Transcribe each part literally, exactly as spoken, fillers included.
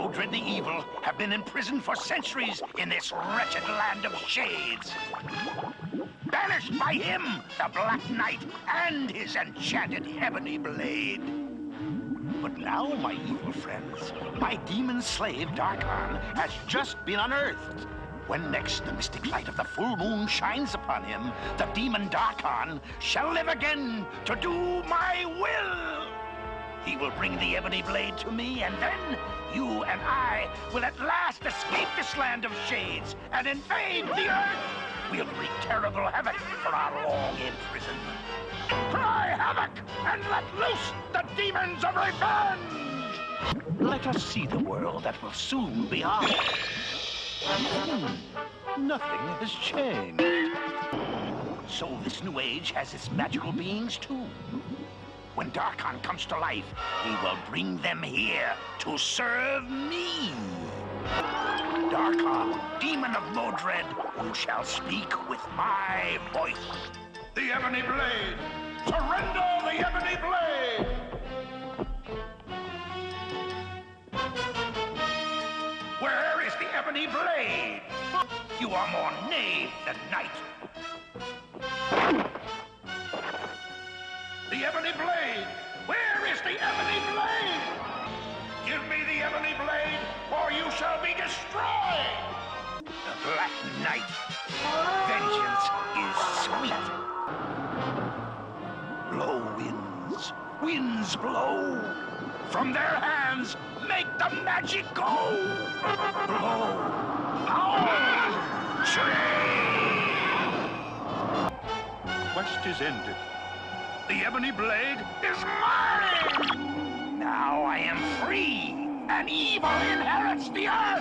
Modred the Evil have been imprisoned for centuries in this wretched land of shades. Banished by him, the Black Knight, and his enchanted ebony blade. But now, my evil friends, my demon slave, Darkon, has just been unearthed. When next the mystic light of the full moon shines upon him, the demon Darkon shall live again to do my will. He will bring the ebony blade to me, and then you and I will at last escape this land of shades and invade the earth. We'll wreak terrible havoc for our long imprisonment. Cry havoc and let loose the demons of revenge! Let us see the world that will soon be ours. Hmm, nothing has changed. So this new age has its magical beings too. When Darkon comes to life, he will bring them here to serve me. Darkon, demon of Modred, you shall speak with my voice. The ebony blade! Surrender the ebony blade! Where is the ebony blade? You are more knave than knight. The ebony blade! Where is the ebony blade? Give me the ebony blade, or you shall be destroyed! The Black Knight. Vengeance is sweet. Blow winds. Winds blow. From their hands, make the magic go. Blow. Power. Change. Quest is ended. The ebony blade is mine! Now I am free, and evil inherits the earth!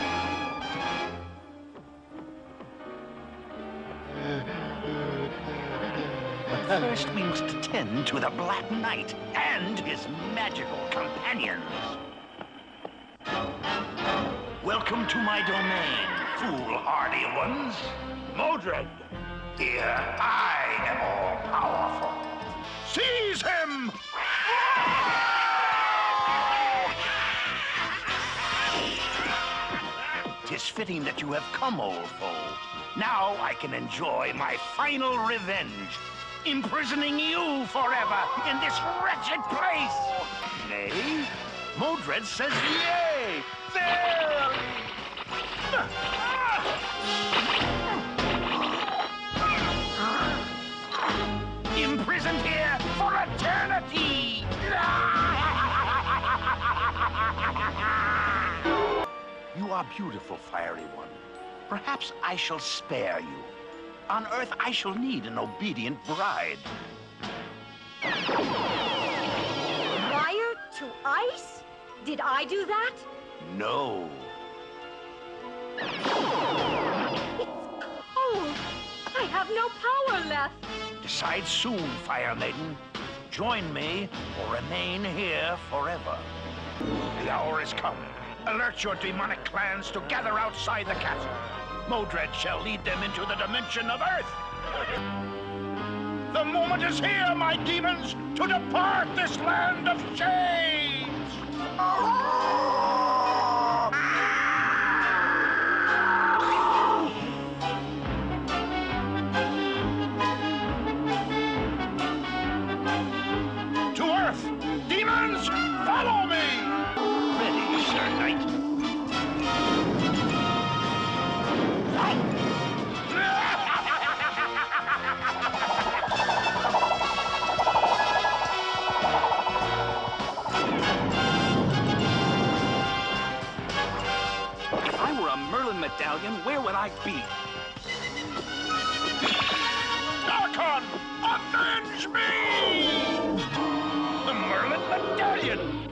But first we must attend to the Black Knight and his magical companions. Welcome to my domain, foolhardy ones. Modred, here I am all-powerful. Seize him! Tis fitting that you have come, old foe. Now I can enjoy my final revenge, imprisoning you forever in this wretched place. Nay, Modred says yea. There! Imprisoned here for eternity! You are beautiful, Fiery One. Perhaps I shall spare you. On Earth, I shall need an obedient bride. Fire to ice? Did I do that? No. It's cold. I have no power left. Decide soon, Fire Maiden. Join me or remain here forever. The hour is come. Alert your demonic clans to gather outside the castle. Modred shall lead them into the dimension of Earth. The moment is here, my demons, to depart this land of shades. To Earth! Demons, follow me! Ready, Sir Knight. If I were a Merlin medallion, where would I be? Darkon, avenge me! The Merlin medallion!